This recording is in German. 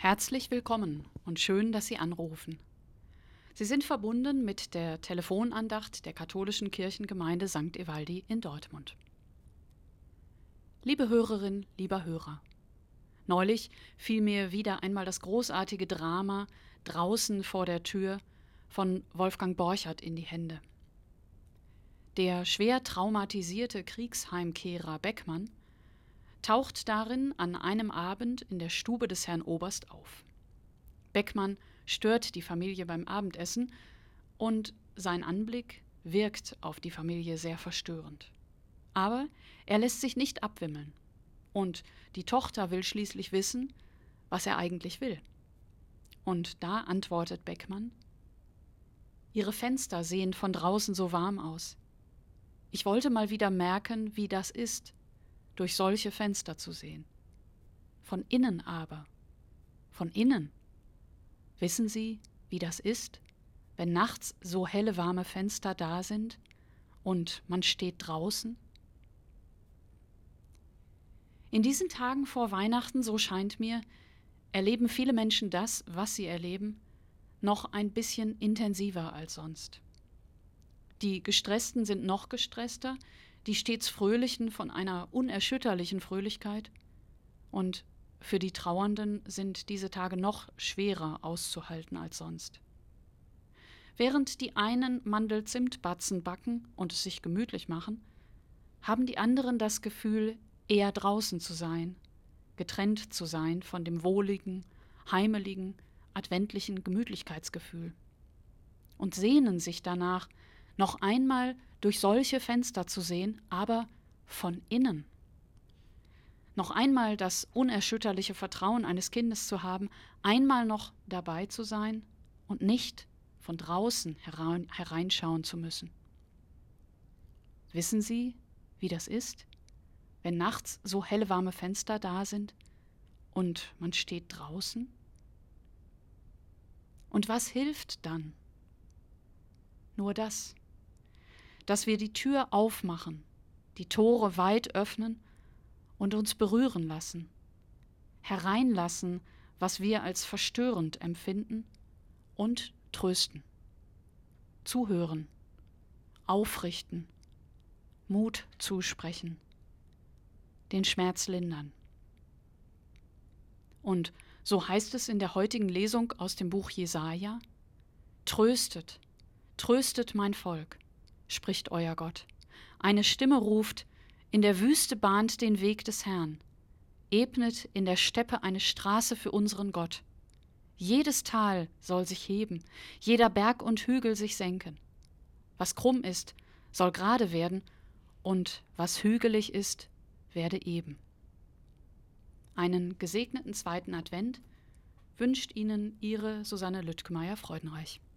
Herzlich willkommen und schön, dass Sie anrufen. Sie sind verbunden mit der Telefonandacht der katholischen Kirchengemeinde St. Evaldi in Dortmund. Liebe Hörerin, lieber Hörer, neulich fiel mir wieder einmal das großartige Drama Draußen vor der Tür von Wolfgang Borchert in die Hände. Der schwer traumatisierte Kriegsheimkehrer Beckmann taucht darin an einem Abend in der Stube des Herrn Oberst auf. Beckmann stört die Familie beim Abendessen und sein Anblick wirkt auf die Familie sehr verstörend. Aber er lässt sich nicht abwimmeln und die Tochter will schließlich wissen, was er eigentlich will. Und da antwortet Beckmann: Ihre Fenster sehen von draußen so warm aus. Ich wollte mal wieder merken, wie das ist, durch solche Fenster zu sehen. Von innen aber, von innen. Wissen Sie, wie das ist, wenn nachts so helle, warme Fenster da sind und man steht draußen? In diesen Tagen vor Weihnachten, so scheint mir, erleben viele Menschen das, was sie erleben, noch ein bisschen intensiver als sonst. Die Gestressten sind noch gestresster, die stets Fröhlichen von einer unerschütterlichen Fröhlichkeit, und für die Trauernden sind diese Tage noch schwerer auszuhalten als sonst. Während die einen Mandel-Zimt-Batzen backen und es sich gemütlich machen, haben die anderen das Gefühl, eher draußen zu sein, getrennt zu sein von dem wohligen, heimeligen, adventlichen Gemütlichkeitsgefühl und sehnen sich danach, noch einmal durch solche Fenster zu sehen, aber von innen. Noch einmal das unerschütterliche Vertrauen eines Kindes zu haben, einmal noch dabei zu sein und nicht von draußen hereinschauen zu müssen. Wissen Sie, wie das ist, wenn nachts so helle, warme Fenster da sind und man steht draußen? Und was hilft dann? Nur das, dass wir die Tür aufmachen, die Tore weit öffnen und uns berühren lassen, hereinlassen, was wir als verstörend empfinden, und trösten, zuhören, aufrichten, Mut zusprechen, den Schmerz lindern. Und so heißt es in der heutigen Lesung aus dem Buch Jesaja: Tröstet, tröstet mein Volk, spricht euer Gott. Eine Stimme ruft: In der Wüste bahnt den Weg des Herrn, ebnet in der Steppe eine Straße für unseren Gott. Jedes Tal soll sich heben, jeder Berg und Hügel sich senken. Was krumm ist, soll gerade werden, und was hügelig ist, werde eben. Einen gesegneten zweiten Advent wünscht Ihnen Ihre Susanne Lüttgemeier-Freudenreich.